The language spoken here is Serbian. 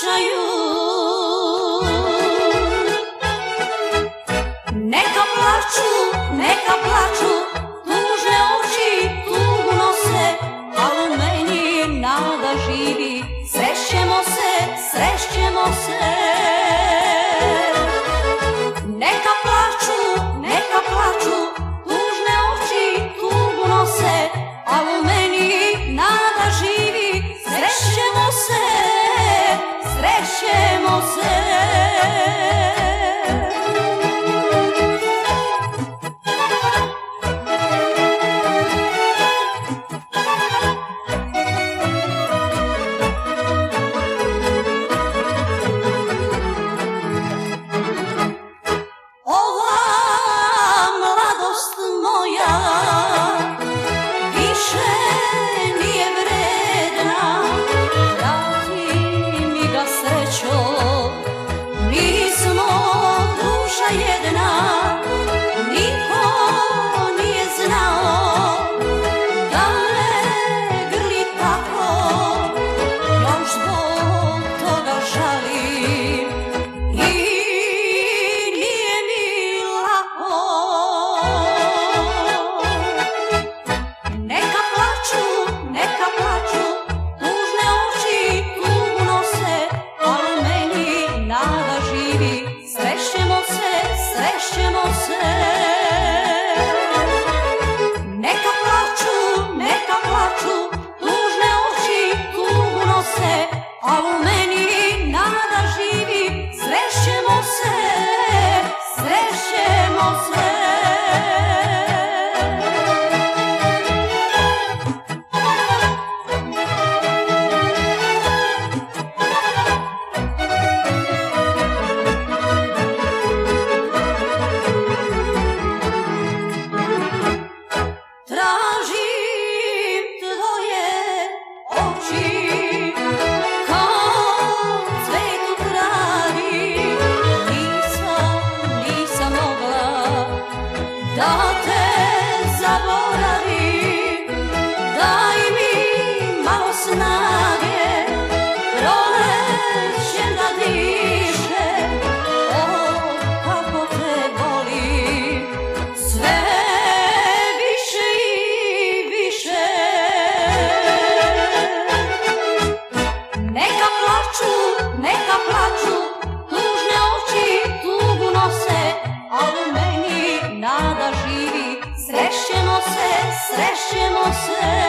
slušaju. Neka plaču, tužne oči tugu nose, al u meni nada živi. Srećemo se. Neka plaču, tužne oči tugu nose, al u meni nada živi. Srećemo se. Neka plaču, tužne oči tugu nose, a u meni nada živi. Srećemo se. Tražim tvoje oči kao cvet u travi. Nisam mogla da te zaboravim. Daj mi malo snage, prolećem da diše. O, kako te volim, sve više i više. Neka plaču, tužne oči tugu nose, a u meni nada živi. Srećemo se.